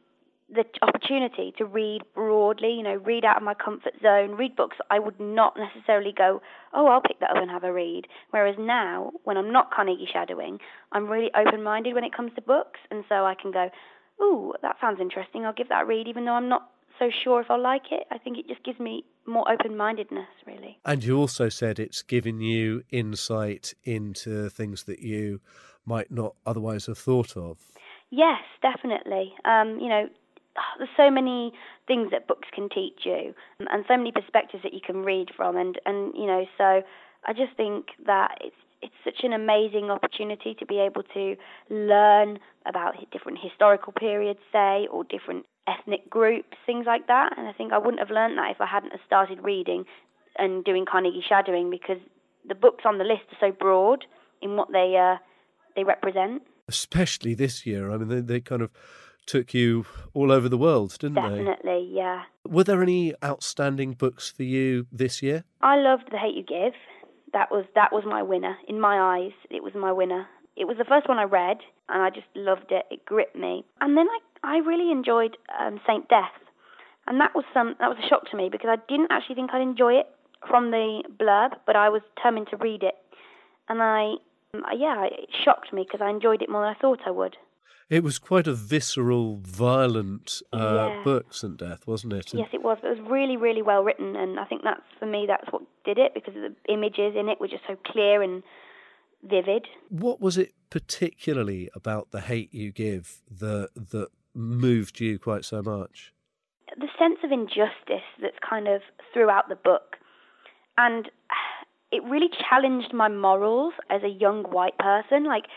the opportunity to read broadly, you know, read out of my comfort zone, read books I would not necessarily go, oh, I'll pick that up and have a read. Whereas now, when I'm not Carnegie shadowing, I'm really open-minded when it comes to books, and so I can go, ooh, that sounds interesting, I'll give that a read, even though I'm not so sure if I'll like it. I think it just gives me more open-mindedness, really. And you also said it's given you insight into things that you might not otherwise have thought of. Yes, definitely. Um, you know, there's so many things that books can teach you, and so many perspectives that you can read from, and, and you know, so I just think that it's it's such an amazing opportunity to be able to learn about different historical periods, say, or different ethnic groups, things like that. And I think I wouldn't have learned that if I hadn't have started reading and doing Carnegie shadowing, because the books on the list are so broad in what they uh, they represent. Especially this year. I mean, they, they kind of took you all over the world, didn't Definitely, they? Definitely, yeah. Were there any outstanding books for you this year? I loved The Hate U Give. That was that was my winner. In my eyes, it was my winner. It was the first one I read, and I just loved it. It gripped me. And then I, I really enjoyed um, Saint Death. And that was some that was a shock to me, because I didn't actually think I'd enjoy it from the blurb, but I was determined to read it. And I, yeah, it shocked me because I enjoyed it more than I thought I would. It was quite a visceral, violent uh, yeah. book, Saint Death, wasn't it? Yes, it was. But it was really, really well written, and I think that's, for me, that's what did it, because the images in it were just so clear and vivid. What was it particularly about The Hate U Give that that moved you quite so much? The sense of injustice that's kind of throughout the book, and it really challenged my morals as a young white person, like,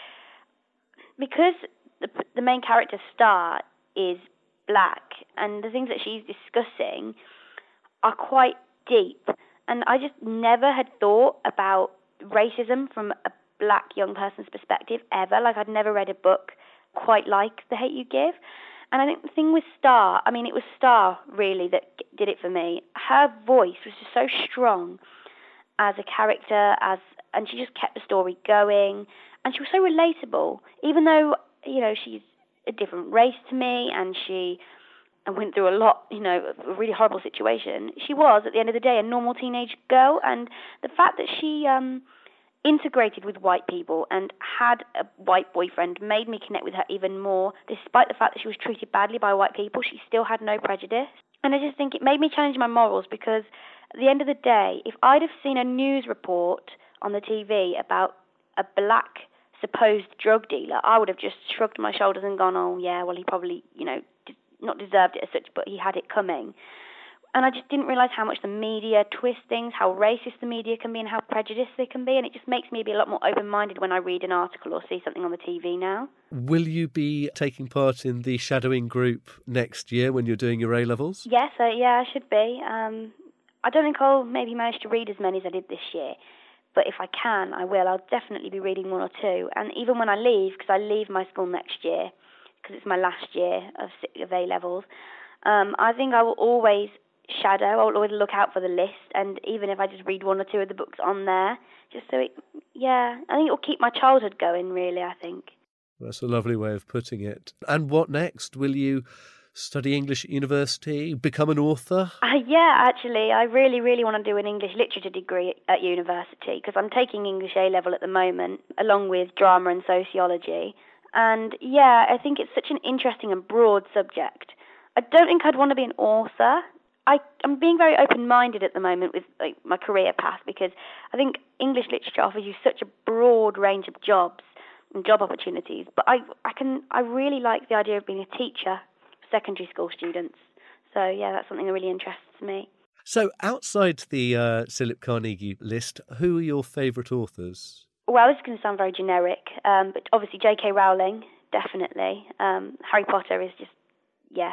because the the main character, Star, is black, and the things that she's discussing are quite deep, and I just never had thought about racism from a black young person's perspective ever. Like, I'd never read a book quite like The Hate U Give. And I think the thing with Star, I mean, it was Star really that did it for me. Her voice was just so strong as a character, as and she just kept the story going, and she was so relatable, even though, you know, she's a different race to me, and she and went through a lot, you know, a really horrible situation. She was, at the end of the day, a normal teenage girl, and the fact that she um, integrated with white people and had a white boyfriend made me connect with her even more. Despite the fact that she was treated badly by white people, she still had no prejudice. And I just think it made me challenge my morals, because at the end of the day, if I'd have seen a news report on the T V about a black supposed drug dealer, I would have just shrugged my shoulders and gone, oh yeah, well, he probably, you know, did not deserved it as such, but he had it coming. And I just didn't realise how much the media twist things, how racist the media can be and how prejudiced they can be, and it just makes me be a lot more open-minded when I read an article or see something on the T V now. Will you be taking part in the shadowing group next year when you're doing your A-levels? Yes, uh, yeah, I should be. Um, I don't think I'll maybe manage to read as many as I did this year, but if I can, I will. I'll definitely be reading one or two. And even when I leave, because I leave my school next year, because it's my last year of, of A-levels, um, I think I will always shadow. I'll always look out for the list, and even if I just read one or two of the books on there, just so it, yeah, I think it'll keep my childhood going, really, I think. That's a lovely way of putting it. And what next? Will you study English at university, become an author? Uh, yeah, actually, I really, really want to do an English literature degree at university, because I'm taking English A-level at the moment, along with drama and sociology. And yeah, I think it's such an interesting and broad subject. I don't think I'd want to be an author. I, I'm being very open-minded at the moment with like, my career path, because I think English literature offers you such a broad range of jobs and job opportunities. But I, I can, I really like the idea of being a teacher for secondary school students. So yeah, that's something that really interests me. So outside the uh, Philip Carnegie list, who are your favourite authors? Well, this is going to sound very generic, um, but obviously J K Rowling, definitely. Um, Harry Potter is just, yeah.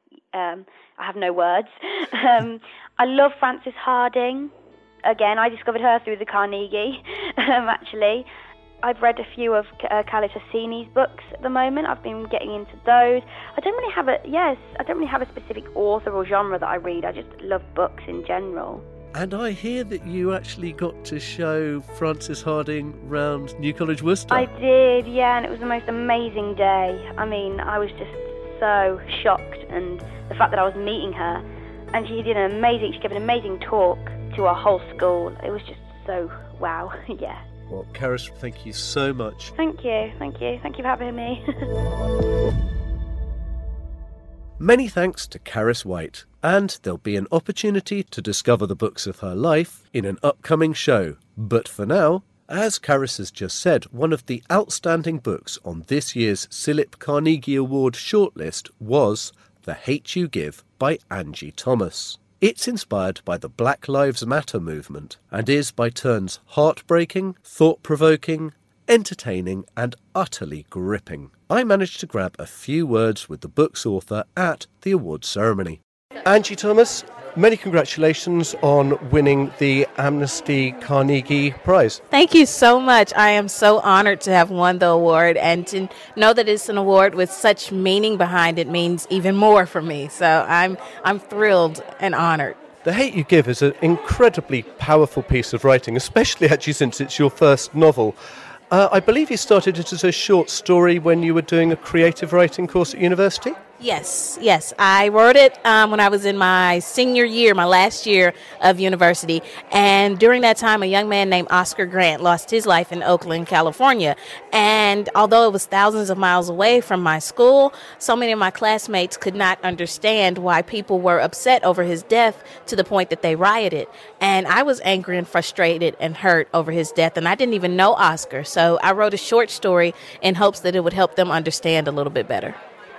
Um, I have no words. um, I love Frances Harding. Again, I discovered her through the Carnegie, um, actually. I've read a few of uh, Khaled Hosseini's books at the moment. I've been getting into those. I don't really have a, yes, I don't really have a specific author or genre that I read. I just love books in general. And I hear that you actually got to show Frances Harding round New College Worcester. I did, yeah, and it was the most amazing day. I mean, I was just so shocked, and the fact that I was meeting her, and she did an amazing, she gave an amazing talk to our whole school. It was just so wow, yeah. Well, Caris, thank you so much. Thank you, thank you, thank you for having me. Many thanks to Caris White, and there'll be an opportunity to discover the books of her life in an upcoming show. But for now, as Caris has just said, one of the outstanding books on this year's Silip Carnegie Award shortlist was The Hate U Give by Angie Thomas. It's inspired by the Black Lives Matter movement and is by turns heartbreaking, thought-provoking, entertaining and utterly gripping. I managed to grab a few words with the book's author at the awards ceremony. Angie Thomas, many congratulations on winning the Amnesty Carnegie Prize. Thank you so much. I am so honored to have won the award, and to know that it's an award with such meaning behind it means even more for me. So I'm I'm thrilled and honored. The Hate U Give is an incredibly powerful piece of writing, especially actually since it's your first novel. Uh, I believe you started it as a short story when you were doing a creative writing course at university? Yes, yes. I wrote it um, when I was in my senior year, my last year of university. And during that time, a young man named Oscar Grant lost his life in Oakland, California. And although it was thousands of miles away from my school, so many of my classmates could not understand why people were upset over his death to the point that they rioted. And I was angry and frustrated and hurt over his death. And I didn't even know Oscar. So I wrote a short story in hopes that it would help them understand a little bit better.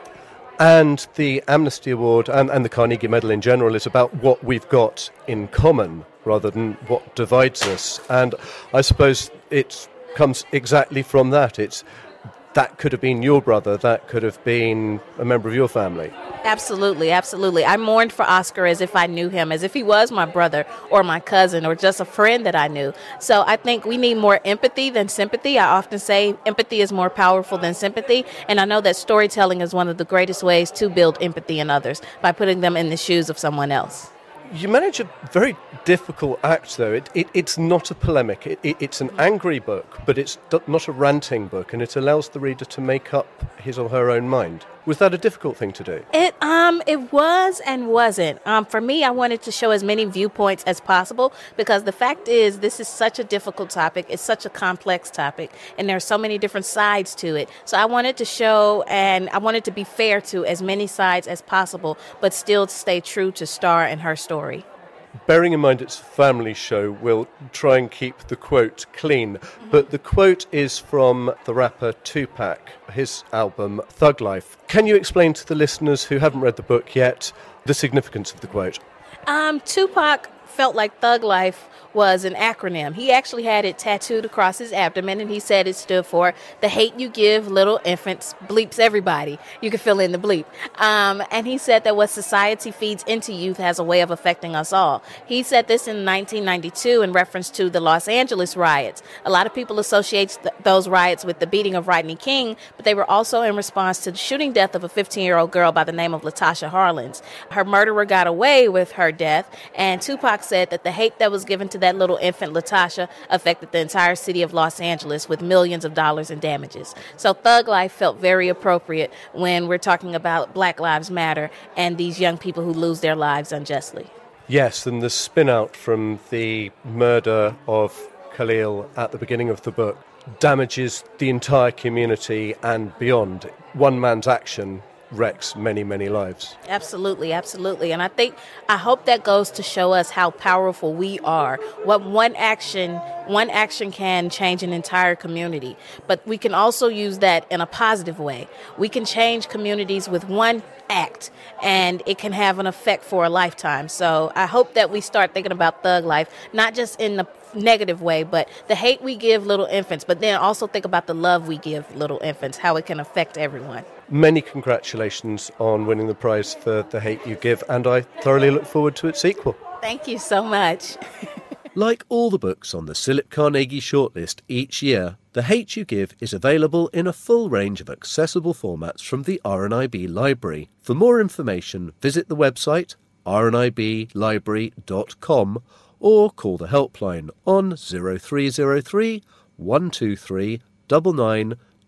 And the Amnesty Award and, and the Carnegie Medal in general is about what we've got in common rather than what divides us. And I suppose it comes exactly from that. It's that could have been your brother, that could have been a member of your family. Absolutely, absolutely. I mourned for Oscar as if I knew him, as if he was my brother or my cousin or just a friend that I knew. So I think we need more empathy than sympathy. I often say empathy is more powerful than sympathy, and I know that storytelling is one of the greatest ways to build empathy in others, by putting them in the shoes of someone else. You manage a very difficult act, though. It, it, it's not a polemic. It, it, it's an angry book, but it's not a ranting book, and it allows the reader to make up his or her own mind. Was that a difficult thing to do? It um it was and wasn't. Um, for me, I wanted to show as many viewpoints as possible, because the fact is this is such a difficult topic. It's such a complex topic, and there are so many different sides to it. So I wanted to show, and I wanted to be fair to as many sides as possible, but still stay true to Star and her story. Bearing in mind it's a family show, we'll try and keep the quote clean. Mm-hmm. But the quote is from the rapper Tupac, his album Thug Life. Can you explain to the listeners who haven't read the book yet the significance of the quote? Um, Tupac felt like Thug Life was an acronym. He actually had it tattooed across his abdomen, and he said it stood for the hate you give little infants bleeps everybody. You can fill in the bleep. Um, and he said that what society feeds into youth has a way of affecting us all. He said this in nineteen ninety-two in reference to the Los Angeles riots. A lot of people associate th- those riots with the beating of Rodney King, but they were also in response to the shooting death of a fifteen-year-old girl by the name of Latasha Harlins. Her murderer got away with her death, and Tupac said that the hate that was given to that little infant Latasha affected the entire city of Los Angeles with millions of dollars in damages. So Thug Life felt very appropriate when we're talking about Black Lives Matter and these young people who lose their lives unjustly. Yes, and the spin out from the murder of Khalil at the beginning of the book damages the entire community and beyond. One man's action wrecks many, many lives. Absolutely, absolutely. And I think, I hope that goes to show us how powerful we are. What one action, one action can change an entire community. But we can also use that in a positive way. We can change communities with one act, and it can have an effect for a lifetime. So I hope that we start thinking about Thug Life, not just in the negative way, but the hate we give little infants, but then also think about the love we give little infants, how it can affect everyone. Many congratulations on winning the prize for The Hate U Give, and I thoroughly look forward to its sequel. Thank you so much. Like all the books on the Silip Carnegie shortlist each year, The Hate U Give is available in a full range of accessible formats from the R N I B Library. For more information, visit the website r n i b library dot com or call the helpline on zero three zero three, one two three, nine nine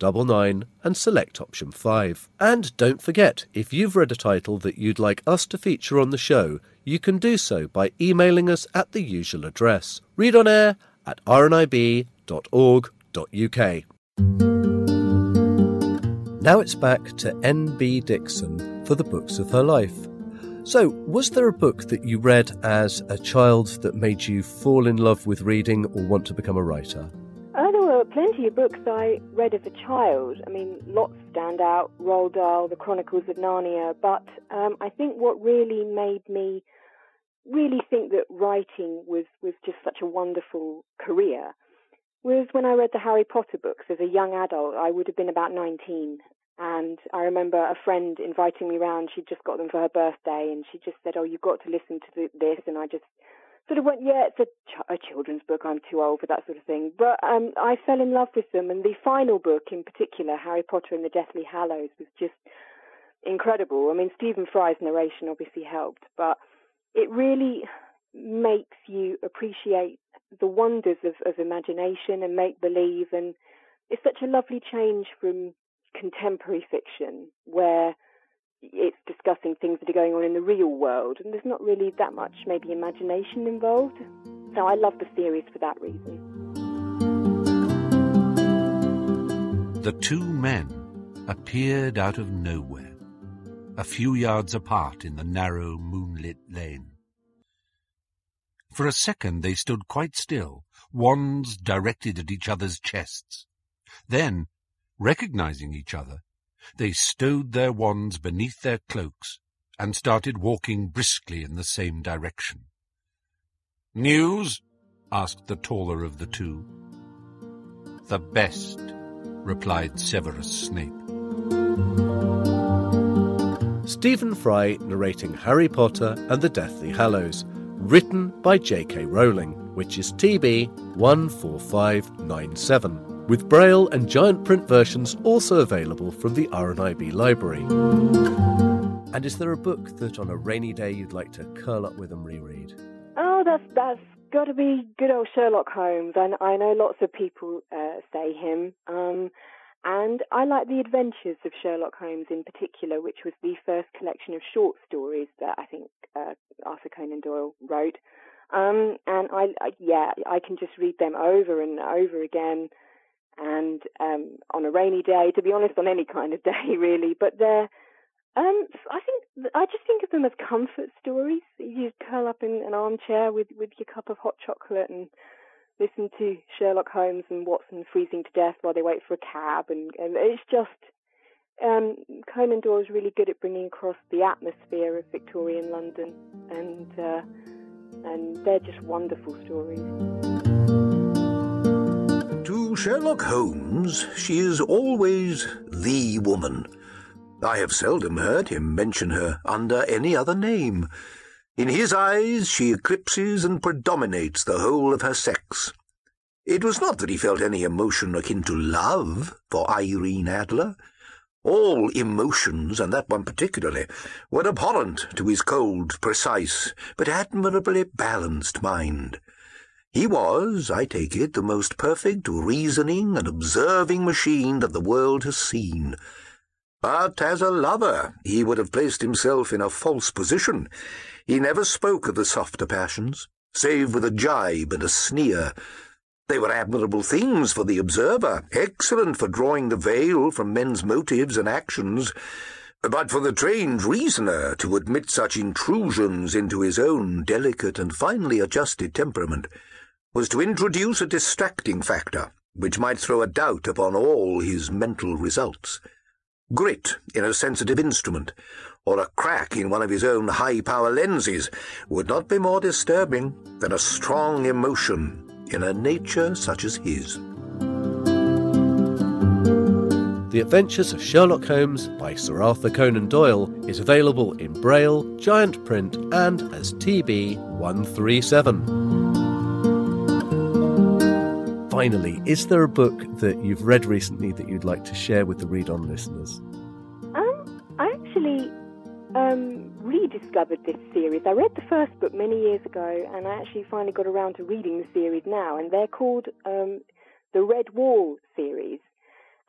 double nine and select option five. And don't forget, if you've read a title that you'd like us to feature on the show, you can do so by emailing us at the usual address, readonair at r n i b dot org dot u k. Now it's back to N B Dixon for the books of her life. So, was there a book that you read as a child that made you fall in love with reading or want to become a writer? Uh, there were plenty of books I read as a child. I mean, lots stand out, Roald Dahl, The Chronicles of Narnia, but um, I think what really made me really think that writing was, was just such a wonderful career was when I read the Harry Potter books as a young adult. I would have been about nineteen, and I remember a friend inviting me round. She'd just got them for her birthday, and she just said, oh, you've got to listen to this, and I just sort of went, yeah, it's a, ch- a children's book, I'm too old for that sort of thing. But um, I fell in love with them, and the final book in particular, Harry Potter and the Deathly Hallows, was just incredible. I mean, Stephen Fry's narration obviously helped, but it really makes you appreciate the wonders of, of imagination and make-believe, and it's such a lovely change from contemporary fiction where it's discussing things that are going on in the real world, and there's not really that much maybe imagination involved. So I love the series for that reason. The two men appeared out of nowhere, a few yards apart in the narrow moonlit lane. For a second they stood quite still, wands directed at each other's chests. Then, recognizing each other, they stowed their wands beneath their cloaks and started walking briskly in the same direction. "News?" asked the taller of the two. "The best," replied Severus Snape. Stephen Fry narrating Harry Potter and the Deathly Hallows, written by J K Rowling, which is T B one four five nine seven, with Braille and giant print versions also available from the R N I B library. And is there a book that on a rainy day you'd like to curl up with and reread? Oh, that's that's got to be good old Sherlock Holmes. I, I know lots of people uh, say him. Um, and I like The Adventures of Sherlock Holmes in particular, which was the first collection of short stories that I think uh, Arthur Conan Doyle wrote. Um, and I, I, yeah, I can just read them over and over again. And um, on a rainy day, to be honest, on any kind of day, really. But they're, um, I think, I just think of them as comfort stories. You curl up in an armchair with, with your cup of hot chocolate and listen to Sherlock Holmes and Watson freezing to death while they wait for a cab. And, and it's just, um, Conan Doyle is really good at bringing across the atmosphere of Victorian London. And, uh, and they're just wonderful stories. To Sherlock Holmes, she is always the woman. I have seldom heard him mention her under any other name. In his eyes, she eclipses and predominates the whole of her sex. It was not that he felt any emotion akin to love for Irene Adler. All emotions, and that one particularly, were abhorrent to his cold, precise, but admirably balanced mind. He was, I take it, the most perfect reasoning and observing machine that the world has seen. But as a lover, he would have placed himself in a false position. He never spoke of the softer passions, save with a jibe and a sneer. They were admirable things for the observer, excellent for drawing the veil from men's motives and actions. But for the trained reasoner to admit such intrusions into his own delicate and finely adjusted temperament was to introduce a distracting factor, which might throw a doubt upon all his mental results. Grit in a sensitive instrument, or a crack in one of his own high-power lenses, would not be more disturbing than a strong emotion in a nature such as his. The Adventures of Sherlock Holmes by Sir Arthur Conan Doyle is available in Braille, giant print, and as T B one three seven. Finally, is there a book that you've read recently that you'd like to share with the Read On listeners? Um, I actually um, rediscovered this series. I read the first book many years ago, and I actually finally got around to reading the series now, and they're called um, the Red Wall series.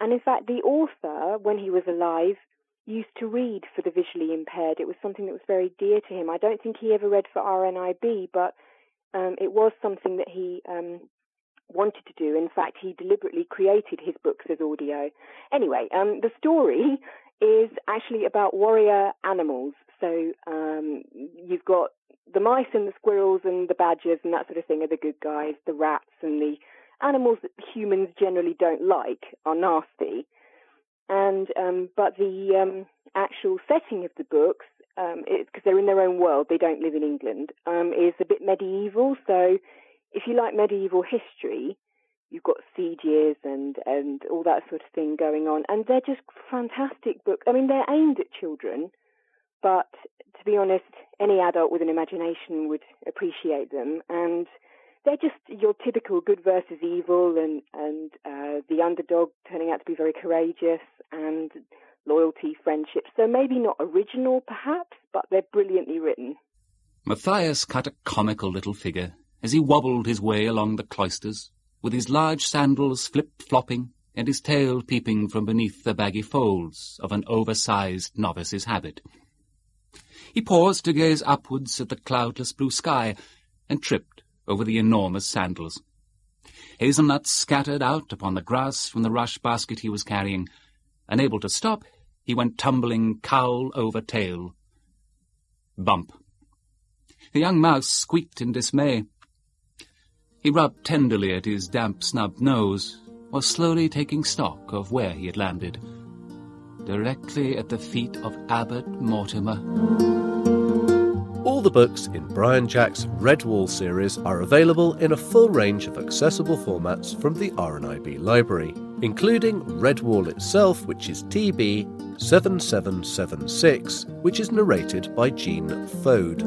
And in fact, the author, when he was alive, used to read for the visually impaired. It was something that was very dear to him. I don't think he ever read for R N I B, but um, it was something that he um, wanted to do. In fact, he deliberately created his books as audio. Anyway, um, the story is actually about warrior animals. So um, you've got the mice and the squirrels and the badgers and that sort of thing are the good guys. The rats and the animals that humans generally don't like are nasty. And um, but the um, actual setting of the books, um, because they're in their own world, they don't live in England, um, is a bit medieval. So if you like medieval history, you've got sieges and, and all that sort of thing going on. And they're just fantastic books. I mean, they're aimed at children, but to be honest, any adult with an imagination would appreciate them. And they're just your typical good versus evil, and, and uh, the underdog turning out to be very courageous, and loyalty, friendship. So maybe not original, perhaps, but they're brilliantly written. Matthias cut a comical little figure as he wobbled his way along the cloisters, with his large sandals flip-flopping and his tail peeping from beneath the baggy folds of an oversized novice's habit. He paused to gaze upwards at the cloudless blue sky and tripped over the enormous sandals. Hazelnuts scattered out upon the grass from the rush basket he was carrying. Unable to stop, he went tumbling cowl over tail. Bump. The young mouse squeaked in dismay. He rubbed tenderly at his damp, snubbed nose, while slowly taking stock of where he had landed. Directly at the feet of Abbot Mortimer. All the books in Brian Jack's Redwall series are available in a full range of accessible formats from the R N I B library, including Redwall itself, which is T B seven seven seven six, which is narrated by Jean Fode.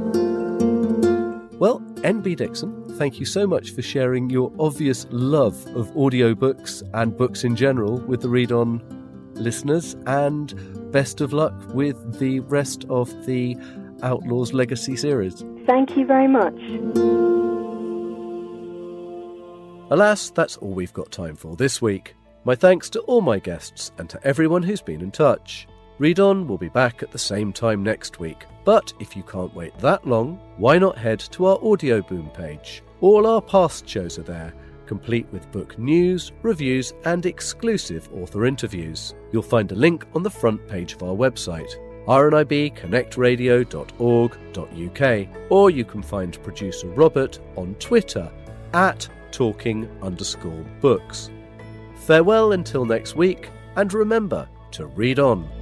Well, N B Dixon, thank you so much for sharing your obvious love of audiobooks and books in general with the Read On listeners, and best of luck with the rest of the Outlaws Legacy series. Thank you very much. Alas, that's all we've got time for this week. My thanks to all my guests and to everyone who's been in touch. Read On will be back at the same time next week, but if you can't wait that long, why not head to our Audio Boom page? All our past shows are there, complete with book news, reviews and exclusive author interviews. You'll find a link on the front page of our website, r n i b connect radio dot org dot u k, or you can find producer Robert on Twitter at talking underscore books. Farewell until next week, and remember to read on.